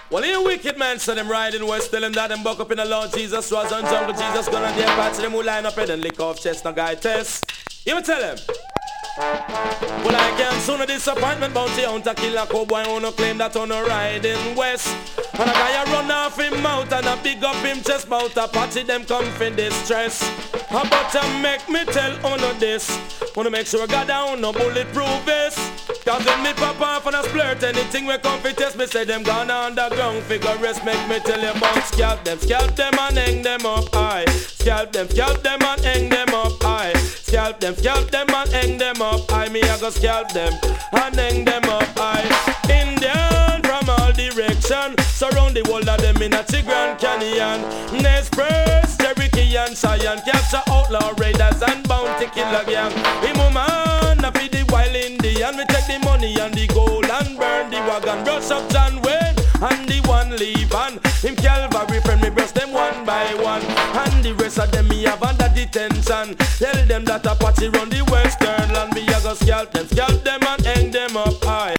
Well, here wicked man, so them riding west, tell them that them buck up in the Lord Jesus was on jungle Jesus gonna their parts, them who line up head and lick off chest, no guy test. You tell them. Well, I can't soon a disappointment bounty hunter kill a cowboy who no claim that on a riding west. And a guy a run off him mouth and a big up him chest bout a party them come in distress. How about to make me tell uno this? Wanna make sure God down no bulletproof vest. Cause when me pop off and a splurt, anything we come fi test, me say them gone underground figure rest. Make me tell you about scalp them and hang them up high. Scalp them and hang them up high. Scalp them and hang them up high. Me I go scalp them and hang them up high. Indian from all direction, surround the whole of them in a Grand Canyon. Nez Cherokee and Cheyenne, capture outlaw raiders and bounty killer gang. Him man a feed the wild Indian, we take the money and the gold and burn the wagon. Brush up John Wayne and the one leave and him Calvary friend me brush them one by one. And the rest of them me have under detention. Tell them that Apache run the western land. Me a go scalp them and hang them up high.